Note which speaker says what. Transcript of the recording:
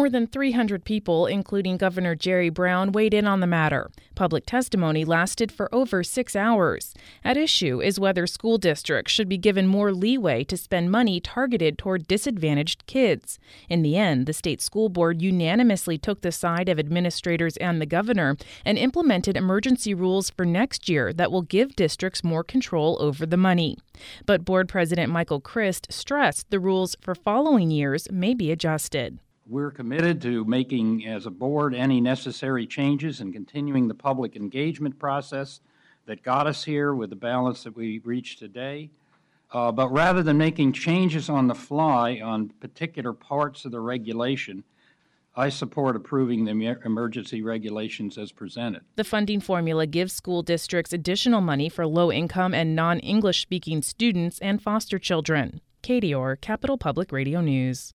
Speaker 1: More than 300 people, including Governor Jerry Brown, weighed in on the matter. Public testimony lasted for over 6 hours. At issue is whether school districts should be given more leeway to spend money targeted toward disadvantaged kids. In the end, the state school board unanimously took the side of administrators and the governor and implemented emergency rules for next year that will give districts more control over the money. But board president Michael Christ stressed the rules for following years may be adjusted.
Speaker 2: We're committed to making, as a board, any necessary changes and continuing the public engagement process that got us here with the balance that we reached today. But rather than making changes on the fly on particular parts of the regulation, I support approving the emergency regulations as presented.
Speaker 1: The funding formula gives school districts additional money for low-income and non-English-speaking students and foster children. Katie Orr, Capital Public Radio News.